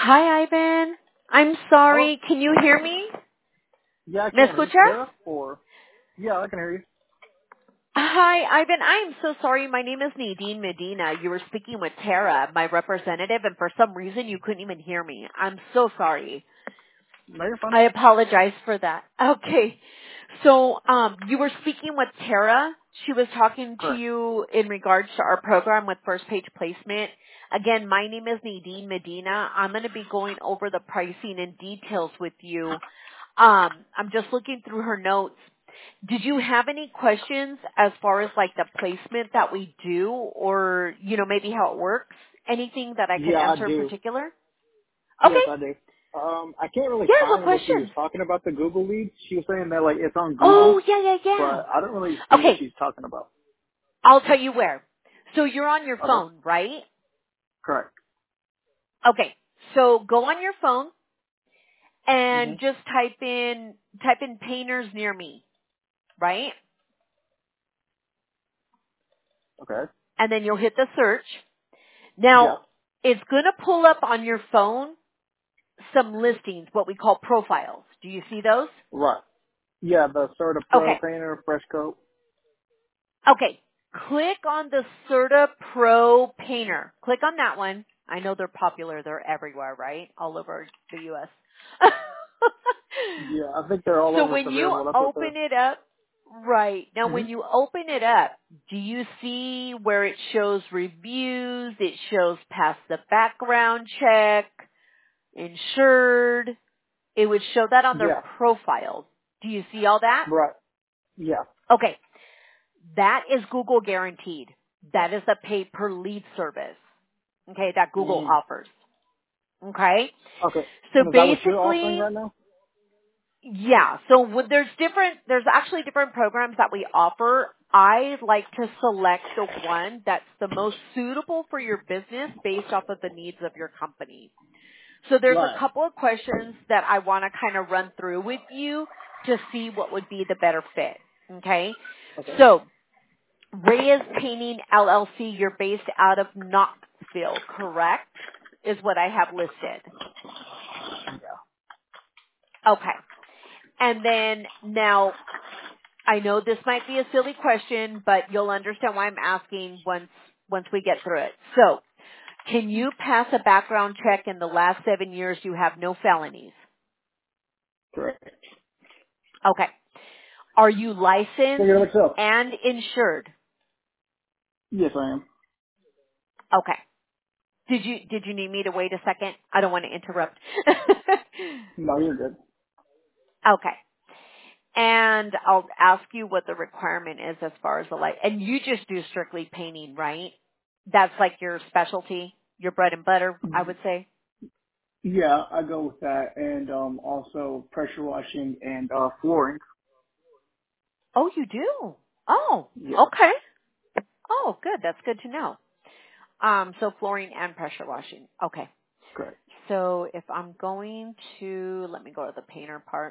Hi, Ivan. I'm Oh, sorry. Can you hear me? yeah, I ¿Me can. Is this escucha? Tara? Or yeah, I can hear you. Hi, Ivan. I am so sorry. My name is Nadine Medina. You were speaking with Tara, my representative, and for some reason you couldn't even hear me. I'm so sorry. No, you're fine. I apologize for that. Okay. So, you were speaking with Tara. She was talking to Correct. you in regards to our program with First Page Placement. Again, my name is Nadine Medina. I'm going to be going over the pricing and details with you. I'm just looking through her notes. Did you have any questions as far as like the placement that we do or, maybe how it works? Anything that I can Yeah, I answer in do. particular? Yes, Okay. I do. I can't really Yeah, what find what she was question? talking about the Google leads. She was saying that like it's on Oh, Google, yeah. but I don't really see what Okay, she's talking about. I'll tell you where. So you're on your Okay. phone, right? Correct. Okay. So go on your phone and Mhm. just type in painters near me, right? Okay. And then you'll hit the search. Yeah. Now, it's going to pull up on your phone some listings, what we call profiles. Do you see those? Right. Yeah, the Sorta Pro Okay. Painter Fresh Coat. Okay. Click on the Certa Pro Painter. Click on that one. I know they're popular. They're everywhere, right? All over the U.S. Yeah, I think they're all So over when you Sevierville. That's what the. open it up, right. Now when Mhm. you open it up, do you see where it shows reviews? It shows past the background check, insured. It would show that on their Yeah. profile. Do you see all that? Right. Yeah. Okay. That is Google guaranteed. That is the pay per lead service. Okay, that Google Mhm. offers. Okay? Okay. So And is that what you're offering basically, right now? yeah, so there's actually different programs that we offer. I like to select the one that's the most suitable for your business based off of the needs of your company. So there's a Right. couple of questions that I want to kind of run through with you to see what would be the better fit. Okay? Okay. So Reyes Painting LLC, you're based out of Knoxville, correct? Is what I have listed. Okay. And then now, I know this might be a silly question, but you'll understand why I'm asking once we get through it. So, can you pass a background check in the last 7 years you have no felonies? Correct. Okay. Are you Figure licensed it myself. and insured? Yes, I am. Okay. Did you need me to wait a second? I don't want to interrupt. No, you're good. Okay. And I'll ask you what the requirement is as far as the light. And you just do strictly painting, right? That's like your specialty, your bread and butter, I would say. Yeah, I go with that, and also pressure washing and flooring. Oh, you do? Oh, Yeah, okay. Oh, good. That's good to know. So flooring and pressure washing. Okay. correct. So if I'm going to, let me go to the painter part.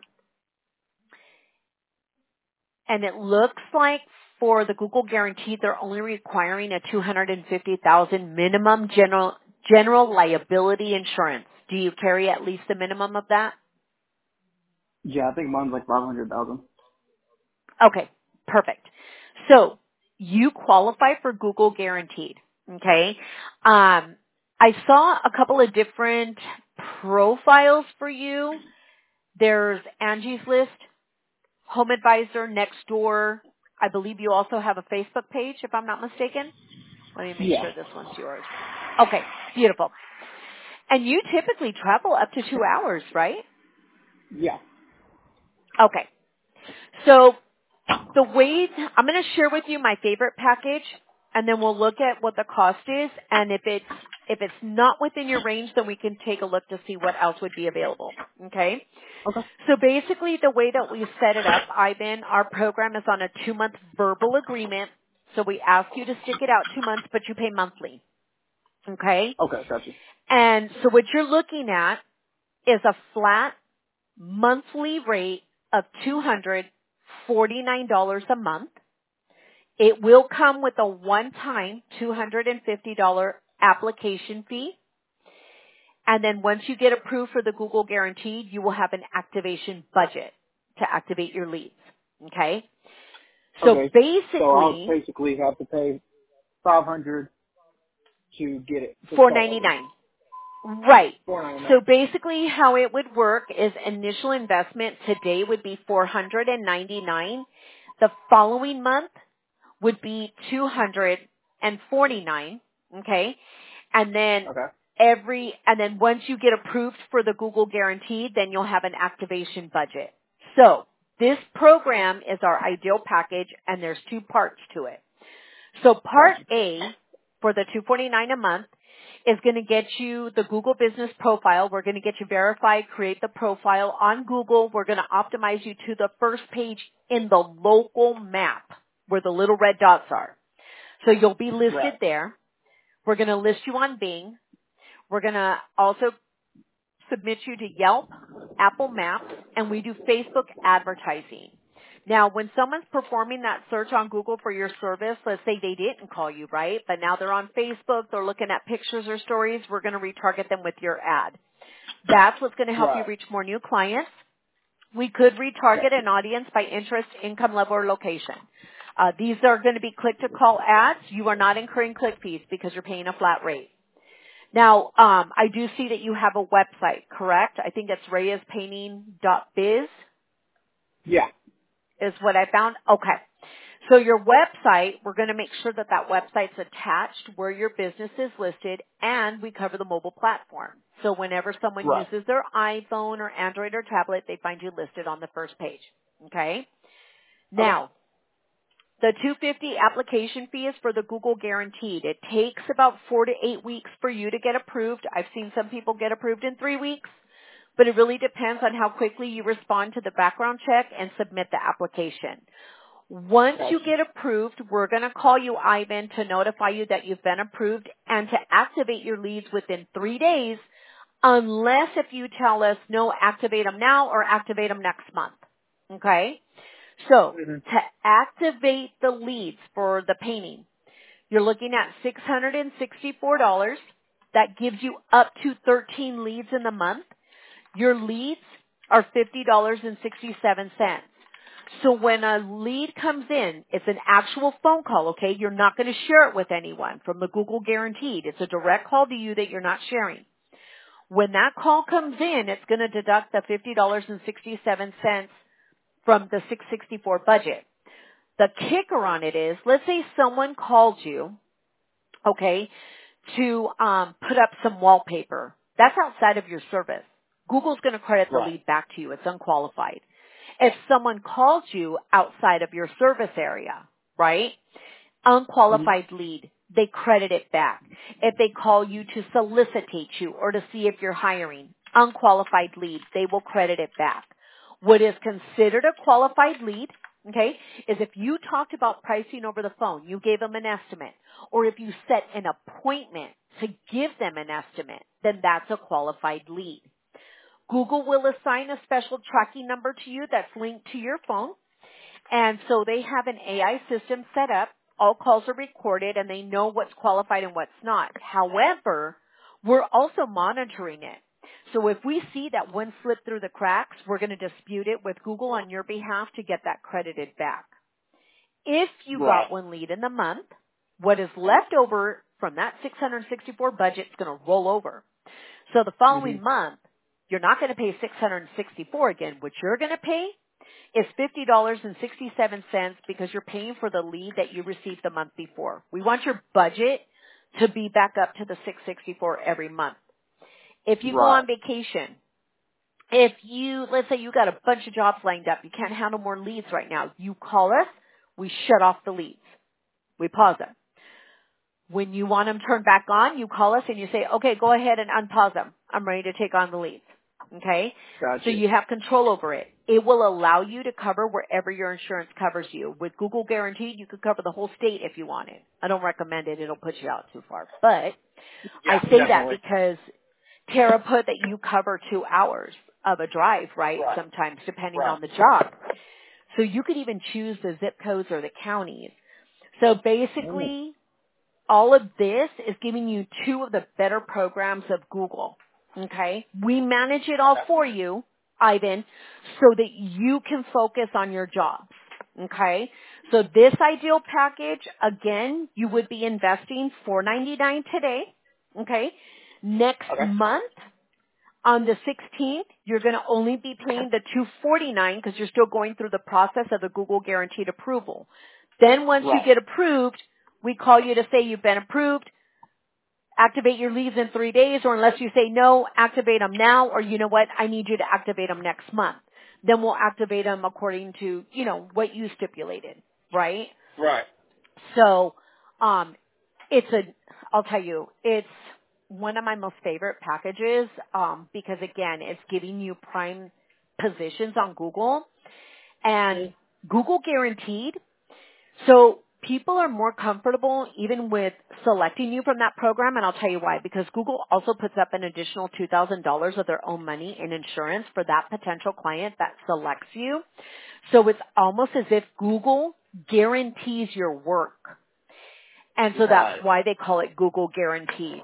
And it looks like for the Google guarantee, they're only requiring a $250,000 minimum general liability insurance. Do you carry at least a minimum of that? Yeah, I think mine's like 500,000. Okay, perfect. So you qualify for Google guaranteed. Okay. I saw a couple of different profiles for you. There's Angie's List, Home Advisor, Nextdoor. I believe you also have a Facebook page, if I'm not mistaken. Let me make Yeah, sure this one's yours. Okay, beautiful. And you typically travel up to 2 hours, right? yeah, Okay. So the way I'm going to share with you my favorite package, and then we'll look at what the cost is, and if it's not within your range, then we can take a look to see what else would be available. Okay? okay, So basically the way that we set it up, Ivan, our program is on a 2-month verbal agreement. So we ask you to stick it out 2 months, but you pay monthly. Okay? okay, gotcha. And so what you're looking at is a flat monthly rate of $249 a month. It will come with a one-time $250 application fee. And then once you get approved for the Google Guaranteed, you will have an activation budget to activate your leads. Okay? So Okay. So I'll basically, basically have to pay $500 to get it to start over. $4.99. Right. $4.99. So basically how it would work is initial investment today would be $499. The following month would be $249. Okay? And then Okay. and then once you get approved for the Google Guaranteed, then you'll have an activation budget. So this program is our ideal package, and there's two parts to it. So part Gotcha. A for the $249 a month is going to get you the Google business profile. We're going to get you verified, create the profile on Google. We're going to optimize you to the first page in the local map where the little red dots are. So you'll be listed Right. there. We're going to list you on Bing. We're going to also submit you to Yelp, Apple Maps, and we do Facebook advertising. Now, when someone's performing that search on Google for your service, let's say they didn't call you, right? But now they're on Facebook, they're looking at pictures or stories, we're going to retarget them with your ad. That's what's going to help you Right. reach more new clients. We could retarget Gotcha. an audience by interest, income level, or location. These are going to be click-to-call ads. You are not incurring click fees because you're paying a flat rate. Now, I do see that you have a website, correct? I think it's reyespainting.biz Yeah. is what I found. Okay. So your website, we're going to make sure that that website's attached where your business is listed, and we cover the mobile platform. So whenever someone Right. uses their iPhone or Android or tablet, they find you listed on the first page. Okay? Okay. Now, the $250 application fee is for the Google Guaranteed. It takes about 4 to 8 weeks for you to get approved. I've seen some people get approved in 3 weeks, but it really depends on how quickly you respond to the background check and submit the application. Once Gotcha. you get approved, we're going to call you, Ivan, to notify you that you've been approved and to activate your leads within 3 days, unless if you tell us, no, activate them now or activate them next month. Okay? So, Mhm. to activate the leads for the painting, you're looking at $664. That gives you up to 13 leads in the month. Your leads are $50.67. So when a lead comes in, it's an actual phone call, okay? You're not going to share it with anyone from the Google Guaranteed. It's a direct call to you that you're not sharing. When that call comes in, it's going to deduct the $50.67 from the $664 budget. The kicker on it is, let's say someone called you, okay, to put up some wallpaper. That's outside of your service. Google's going to credit the Right. lead back to you. It's unqualified. If someone calls you outside of your service area, right, Mhm. unqualified lead, they credit it back. If they call you to solicitate you or to see if you're hiring, unqualified lead, they will credit it back. What is considered a qualified lead, okay, is if you talked about pricing over the phone, you gave them an estimate, or if you set an appointment to give them an estimate, then that's a qualified lead. Google will assign a special tracking number to you that's linked to your phone. And so they have an AI system set up. All calls are recorded and they know what's qualified and what's not. However, we're also monitoring it. So if we see that one slipped through the cracks, we're going to dispute it with Google on your behalf to get that credited back. If you Right. got one lead in the month, what is left over from that 664 budget is going to roll over. So the following Mhm. month, you're not going to pay 664 again. What you're going to pay is $50.67 because you're paying for the lead that you received the month before. We want your budget to be back up to the 664 every month. If you go Right. on vacation, if you, let's say you got a bunch of jobs lined up, you can't handle more leads right now, you call us, we shut off the leads. We pause them. When you want them turned back on, you call us and you say, okay, go ahead and unpause them. I'm ready to take on the leads. Okay? So Gotcha. you have control over it. It will allow you to cover wherever your insurance covers you. With Google Guaranteed, you could cover the whole state if you wanted. I don't recommend it. It'll put you out too far. But I Yeah. say that Definitely. because Tara put that you cover 2 hours of a drive, right? Right. Sometimes depending Right. on the job. So you could even choose the zip codes or the counties. So Mm. basically, all of this is giving you 2 of the better programs of Google. Okay? We manage it all for you, Ivan, so that you can focus on your jobs. Okay? So this ideal package, again, you would be investing $4.99 today. Okay? Next Okay. month, on the 16th, you're going to only be paying the $249 because you're still going through the process of the Google Guaranteed approval. Then once you Right. get approved, we call you to say you've been approved. Activate your leaves in 3 days, or unless you say no, activate them now, or you know what, I need you to activate them next month. Then we'll activate them according to, what you stipulated, right? Right. So, I'll tell you, it's one of my most favorite packages, because again, it's giving you prime positions on Google and Google Guaranteed. So people are more comfortable even with selecting you from that program, and I'll tell you why. Because Google also puts up an additional $2,000 of their own money in insurance for that potential client that selects you. So it's almost as if Google guarantees your work. And so that's why they call it Google Guaranteed,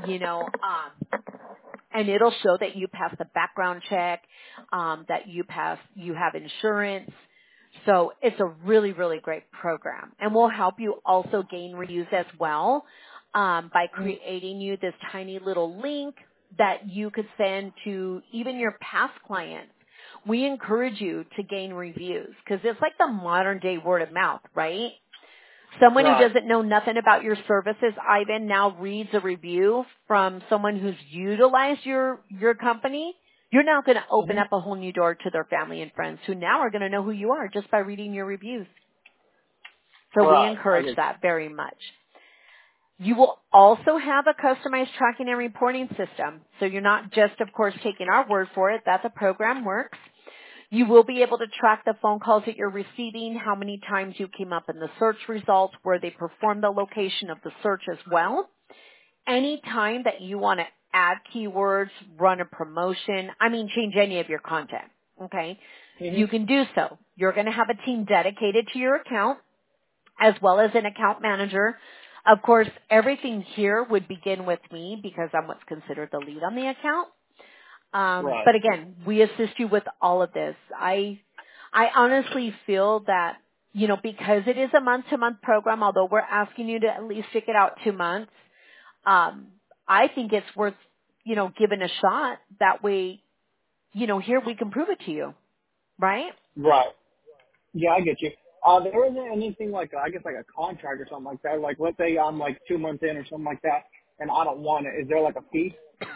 and it'll show that you passed the background check, that you have insurance. So it's a really, really great program. And we'll help you also gain reviews as well, by creating you this tiny little link that you could send to even your past clients. We encourage you to gain reviews because it's like the modern day word of mouth, right? Someone who doesn't know nothing about your services, Ivan, now reads a review from someone who's utilized your company. You're now going to open up a whole new door to their family and friends who now are going to know who you are just by reading your reviews. So we encourage that very much. You will also have a customized tracking and reporting system. So you're not just, of course, taking our word for it. That the program works. You will be able to track the phone calls that you're receiving, how many times you came up in the search results, where they performed the location of the search as well. Any time that you want to add keywords, run a promotion, change any of your content, okay? You can do so. You're going to have a team dedicated to your account as well as an account manager. Of course, everything here would begin with me because I'm what's considered the lead on the account. But again, we assist you with all of this. I honestly feel that, because it is a month-to-month program, although we're asking you to at least stick it out 2 months, I think it's worth, giving a shot. That way, here we can prove it to you, right? Right. Yeah, I get you. There isn't anything like, I guess, like a contract or something like that. Like, let's say I'm like 2 months in or something like that, and I don't want it. Is there like a fee?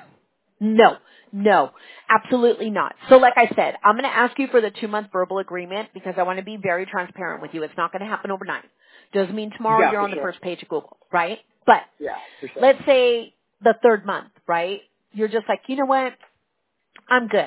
No, absolutely not. So like I said, I'm going to ask you for the 2-month verbal agreement because I want to be very transparent with you. It's not going to happen overnight. Doesn't mean tomorrow you're on the first page of Google, right? But for sure. let's say the 3rd month, right? You're just like, you know what? I'm good.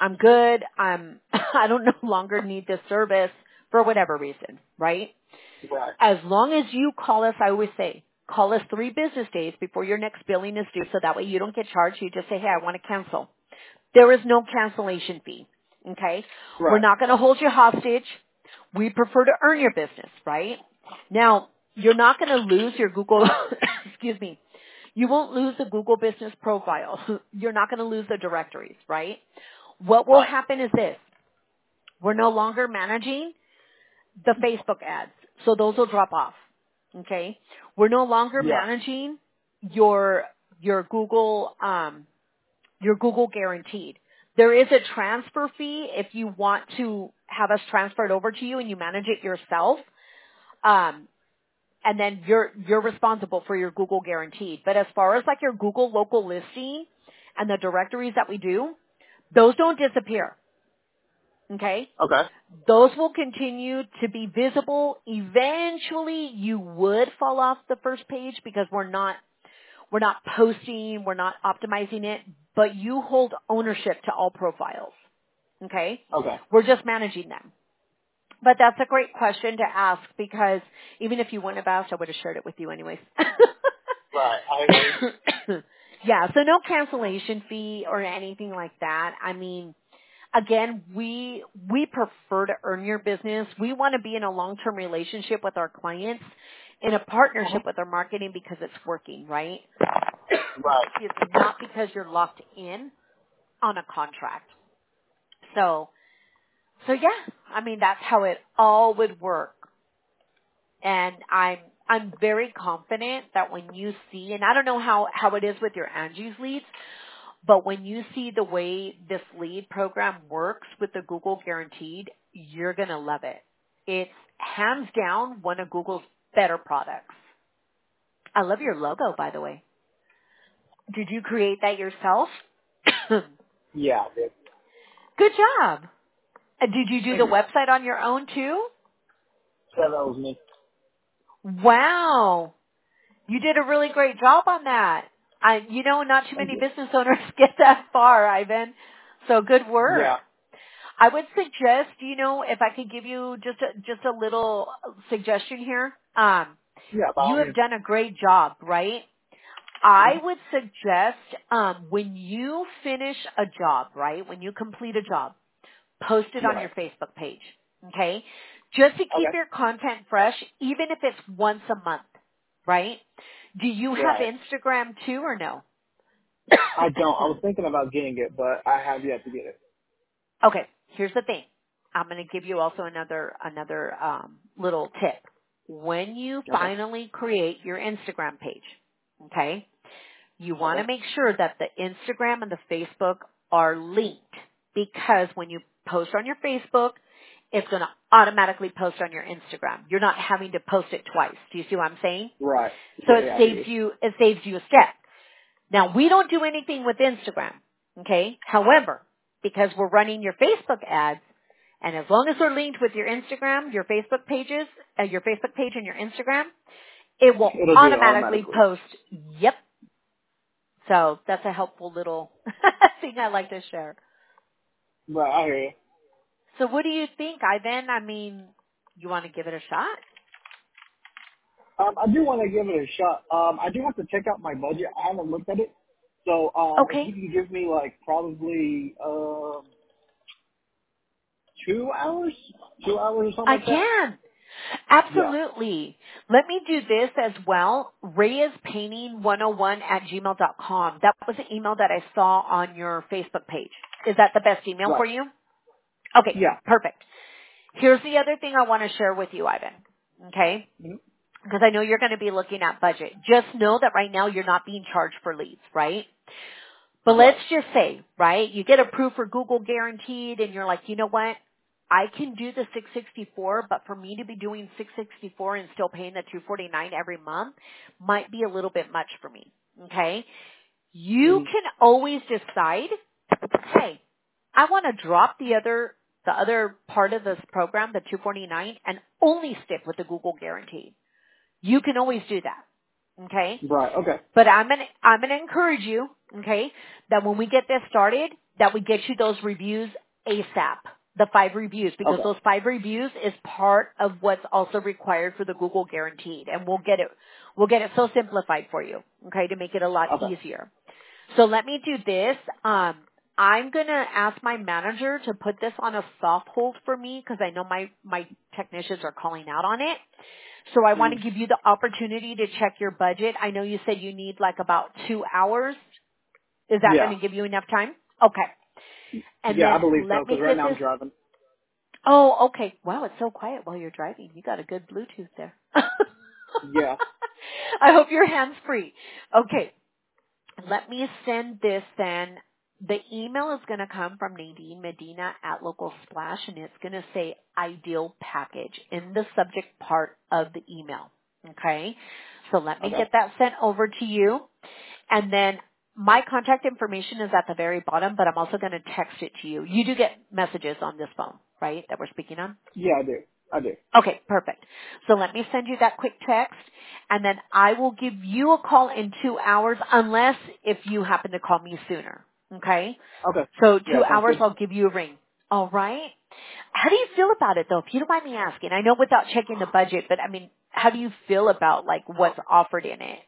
I don't no longer need this service for whatever reason, right? Right. As long as you call us, I always say, call us 3 business days before your next billing is due so that way you don't get charged. You just say, hey, I want to cancel. There is no cancellation fee, okay? Right. We're not going to hold you hostage. We prefer to earn your business, right? Now, you're not going to lose your Google, excuse me, you won't lose the Google business profile. You're not going to lose the directories, right? What will happen is this. We're no longer managing the Facebook ads, so those will drop off, okay? We're no longer managing your Google Guaranteed. There is a transfer fee if you want to have us transfer it over to you and you manage it yourself. And then you're responsible for your Google Guaranteed. But as far as like your Google local listing and the directories that we do, those don't disappear. Okay? Okay. Those will continue to be visible. Eventually you would fall off the first page because we're not posting, we're not optimizing it, but you hold ownership to all profiles. Okay? Okay. We're just managing them. But that's a great question to ask because even if you wouldn't have asked, I would have shared it with you anyways. Right. I agree. Yeah, so no cancellation fee or anything like that. Again, we prefer to earn your business. We want to be in a long-term relationship with our clients, in a partnership with our marketing because it's working, right? Right. Excuse me, not because you're locked in on a contract. So yeah, I mean, that's how it all would work. And I'm very confident that when you see, and I don't know how it is with your Angie's leads, but when you see the way this lead program works with the Google Guaranteed, you're going to love it. It's hands down one of Google's better products. I love your logo, by the way. Did you create that yourself? Yeah, I did. Good job. Did you do Thank the you. website on your own too? So that was me. Wow. You did a really great job on that. Not too Thank many you. business owners get that far, Ivan. So good work. Yeah. I would suggest, if I could give you just a little suggestion here. Yeah, by You all have means. done a great job, right? I would suggest, when you finish a job, right? When you complete a job, post it on Right. your Facebook page. Okay? Just to keep Okay. your content fresh, even if it's once a month, right? Do you have Right. Instagram too or no? I don't. I was thinking about getting it, but I have yet to get it. Okay, here's the thing. I'm going to give you also another little tip. When you Okay. finally create your Instagram page, okay, you want Okay. to make sure that the Instagram and the Facebook are linked, because when you post on your Facebook, it's going to automatically post on your Instagram. You're not having to post it twice. Do you see what I'm saying? Right. So Yeah, yeah, I hear you. it saves you a step. Now, we don't do anything with Instagram, okay? However, because we're running your Facebook ads, and as long as they're linked with your Instagram, your Facebook pages, your Facebook page and your Instagram, it will It'll do it automatically automatically. post. Yep. So that's a helpful little thing I like to share. Right, I hear you. So what do you think, Ivan? I mean, you want to give it a shot? I do want to give it a shot. I do have to check out my budget. I haven't looked at it. So, if Okay. you can give me like probably 2 hours, 2 hours or something I like that. can. Yeah. Absolutely. Let me do this as well. ReyesPainting101 at gmail.com. That was an email that I saw on your Facebook page. Is that the best email Right. for you? Okay, Yeah. perfect. Here's the other thing I want to share with you, Ivan. Okay? Mhm. Because I know you're going to be looking at budget. Just know that right now you're not being charged for leads, right? But let's Right. just say, right, you get approved for Google Guaranteed and you're like, you know what? I can do the 664, but for me to be doing 664 and still paying the 249 every month might be a little bit much for me. Okay? You Mhm. can always decide, hey, I want to drop the other part of this program, the 249, and only stick with the Google Guaranteed. You can always do that. Okay? Right. Okay. But I'm gonna encourage you, okay, that when we get this started, that we get you those reviews ASAP. The 5 reviews, because Okay. those 5 reviews is part of what's also required for the Google Guaranteed. And we'll get it so simplified for you, okay, to make it a lot Okay. easier. So let me do this. I'm gonna ask my manager to put this on a soft hold for me, because I know my technicians are calling out on it. So I want Mhm. to give you the opportunity to check your budget. I know you said you need like about 2 hours. Is that going Yeah. to give you enough time? Okay. And Yeah, I then believe so. let me Because right get now I'm this. driving. Oh, okay. Wow, it's so quiet while you're driving. You got a good Bluetooth there. Yeah. I hope your hands free. Okay. Let me send this then. The email is going to come from Nadine Medina at Local Splash, and it's going to say ideal package in the subject part of the email. Okay? So let me Okay. get that sent over to you. And then my contact information is at the very bottom, but I'm also going to text it to you. You do get messages on this phone, right, that we're speaking on? Yeah, I do. I do. Okay, perfect. So let me send you that quick text, and then I will give you a call in 2 hours, unless if you happen to call me sooner. Okay? Okay. So Yeah, 2 sounds hours, good. I'll give you a ring. All right? How do you feel about it, though? If you don't mind me asking, I know without checking the budget, but I mean, how do you feel about like what's offered in it?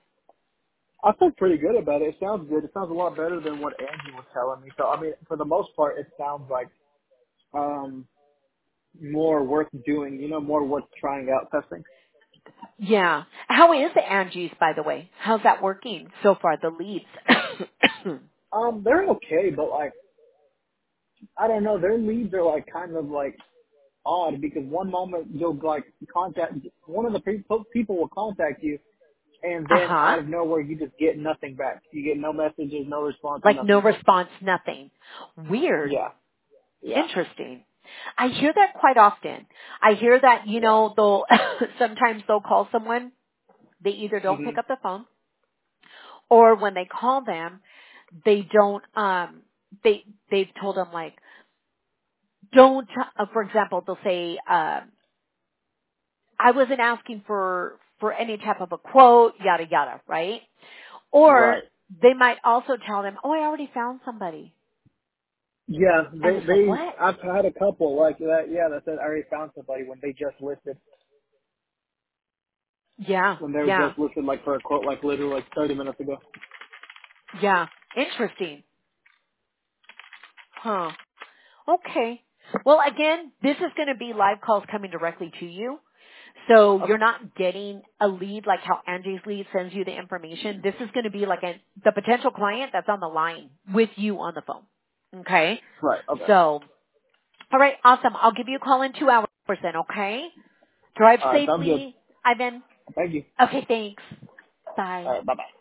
I feel pretty good about it. It sounds good. It sounds a lot better than what Angie was telling me. So I mean, for the most part, it sounds like more worth doing. You know, more worth trying out testing. Yeah. How is the Angie's, by the way? How's that working so far, the leads? They're okay, but like, I don't know, their leads are like kind of like odd because one moment you'll like contact, one of the people will contact you and then Uh-huh. out of nowhere you just get nothing back. You get no messages, no response, Like no nothing. response, nothing. Weird. Yeah. Yeah. Interesting. I hear that quite often. I hear that, Yeah. they'll, sometimes they'll call someone, they either don't pick Mhm. up the phone, or when they call them, they don't, they've told them like, don't, for example, they'll say, I wasn't asking for any type of a quote, yada yada, right? Or Right. they might also tell them, oh, I already found somebody. Yeah, And it's like, what? I've had a couple like that, yeah, that said I already found somebody when they just listed, Yeah, when they were yeah, just listed like for a quote like literally like 30 minutes ago. yeah. Interesting. Huh. Okay. Well, again, this is going to be live calls coming directly to you. So Okay. you're not getting a lead like how Angie's lead sends you the information. This is going to be like the potential client that's on the line with you on the phone. Okay? Right. Okay. So, all right, awesome. I'll give you a call in 2 hours then, okay? Drive All right. Sounds good. safely, Ivan. Thank you. Okay, thanks. Bye. All right. Bye bye.